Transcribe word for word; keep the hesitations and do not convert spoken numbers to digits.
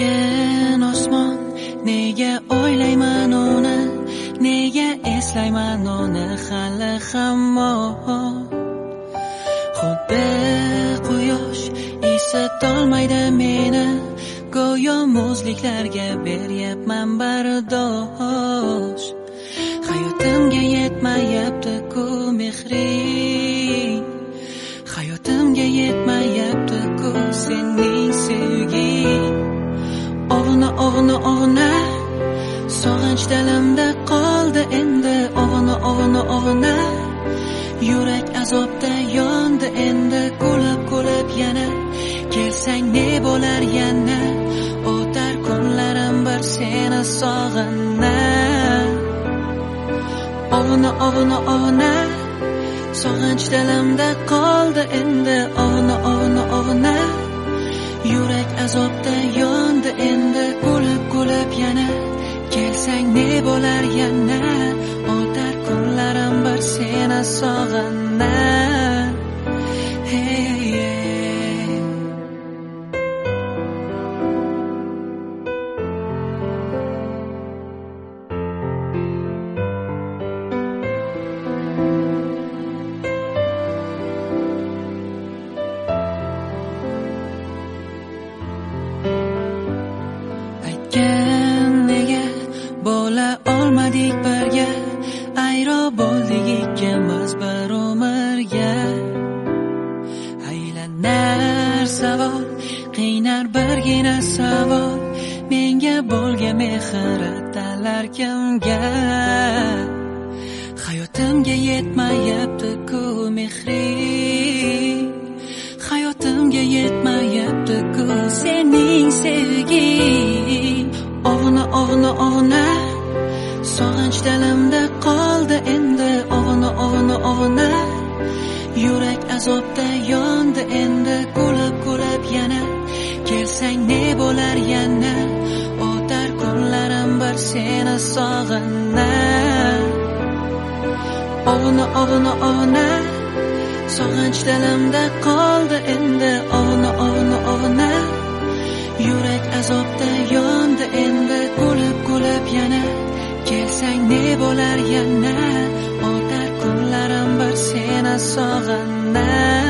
aytgan osmon, nega o'ylayman uni, nega eslayman uni hali hamon. Xuddi quyosh isitolmaydi meni, go'yo muzliklarga beryapman bardosh. Hayotimga yetmayapti-ku mehring, hayotimga yetmayapti-ku sening sevging. Og'na, og'na, og'na, sog'inch dilimda qoldi endi. Og'na, og'na, og'na, yurak azobda yondi endi. Kulib, kulib yana kelsang ne bo'lar yana, o'tar kunlarim bir seni sog'inib. Og'na, og'na, og'na, sog'inch dilimda qoldi endi. Og'na, og'na, og'na, yurak azobda yondi endi. Kulib, kulib yana kelsang ne bo'lar yana, o'tar kunlarim bir seni sog'inib. Hey, hey. Nega bo'la olmadik birga, ayro bo'ldik ikkimiz bir umrga. Aylanar savol, qiynar birgina savol, menga bo'lgan mehr atalar kimga? Hayotimga yetmayapti-ku mehring, hayotimga yetmayapti-ku sening sevging. Og'na, og'na, og'na, sog'inch dilimda qoldi endi. Og'na, og'na, og'na, yurak azobda yondi endi. Kulib, kulib yana kelsang ne bo'lar yana, o'tar kunlarim bir seni sog'inib. Og'na, og'na, og'na, sog'inch dilimda qoldi endi. Og'na, og'na, og'na, yurak azobda yondi endi. Kulib, kulib yana kelsang ne bo'lar yana, o'tar kunlarim bir seni sog'inib.